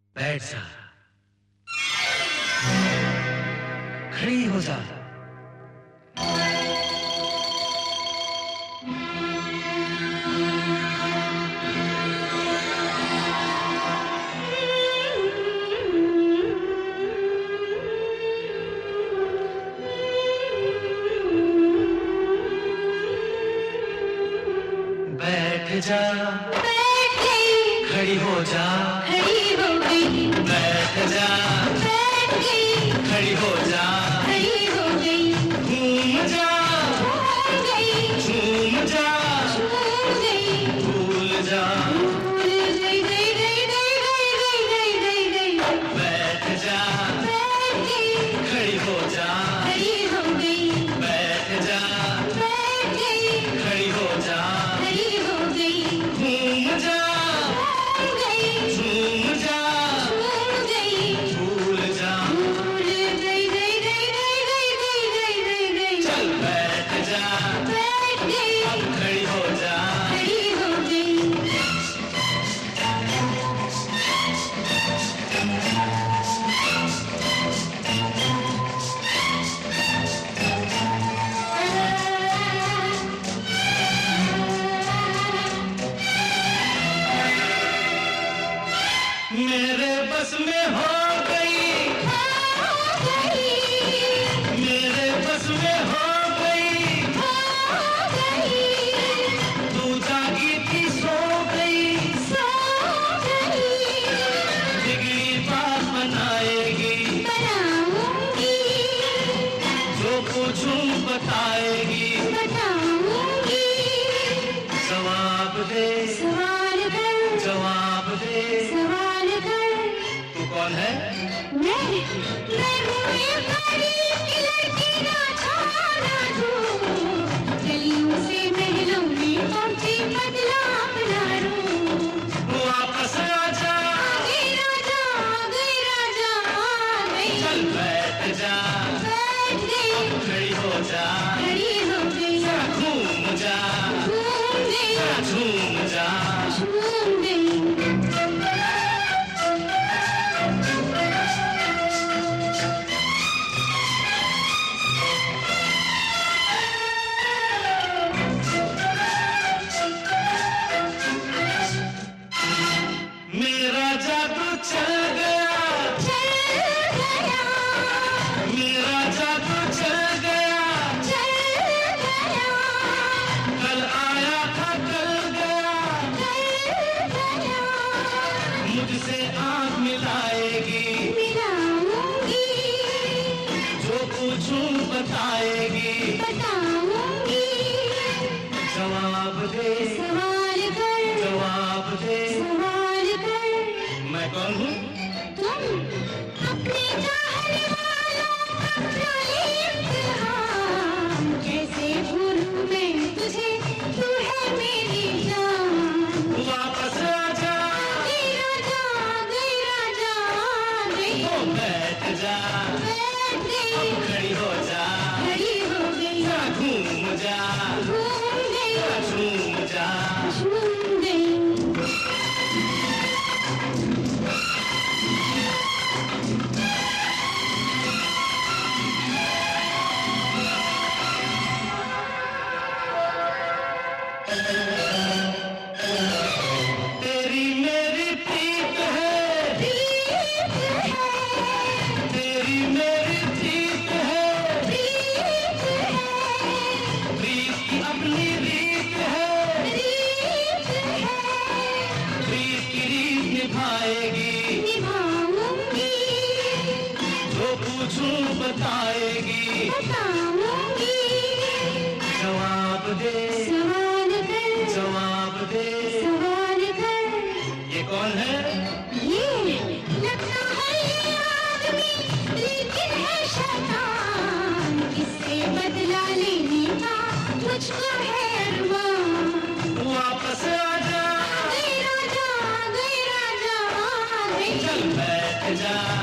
बैठ जा, खड़ी हो जा। बैठ जा, बैठ गई, खड़ी हो जा, खड़ी हो गई, बैठ जा, बैठ गई, खड़ी हो जा, खड़ी हो गई, घूम जा, घूम गई, झूम जा, झूम गई, भूल जा, भूल गई, गई, गई, गई, गई, गई, गई, गई, गई, बैठ जा, बैठ गई, खड़ी हो जा, खड़ी हो गई, बैठ जा, बैठ गई, खड़ी हो जा, खड़ी हो गई, घूम जा, घूम गई, झूम जा, झूम गई, भूल जा, भूल गई, गई, गई, गई, गई, गई, गई, गई, गई, चल बैठ जा, बैठ गई, अब खड़ी हो जा। खड़ी हो गई। मेरे बस में हो गई, मेरे बस में हो गई, तू जागी थी सो गई, बिगड़ी बात बनाएगी, जो पूछूं बताएगी, जवाब दे, जवाब दे, तू कौन है? वापस आ जा, चल बैठ जा, खड़ी हो जा, घूम जा, झूम जा, मेरा जादू चल गया, मेरा जादू चल गया, कल आया था कल गया, मुझसे आँख मिलाएगी, जो पूछूं बताएगी, जवाब दे, जवाब दे, मैं कौन हूँ? कैसे भूलूं मैं तुझे, तू है मेरी जान। वापस आ जा, गई राजा, ओ बैठ जा, बैठ गई, खड़ी हो जा, खड़ी हो गई, घूम जा, घूम गई, झूम जा, झूम गई। तेरी मेरी प्रीत है, तेरी मेरी प्रीत है, प्रीत की अपनी रीत है, प्रीत की रीत निभाएगी, जो पूछूं बताएगी, जवाब दे, जवाब दे, ये कौन है? बदला लेने का मुझको है अरमान। वापस आ जा, गई राजा, चल बैठ जा,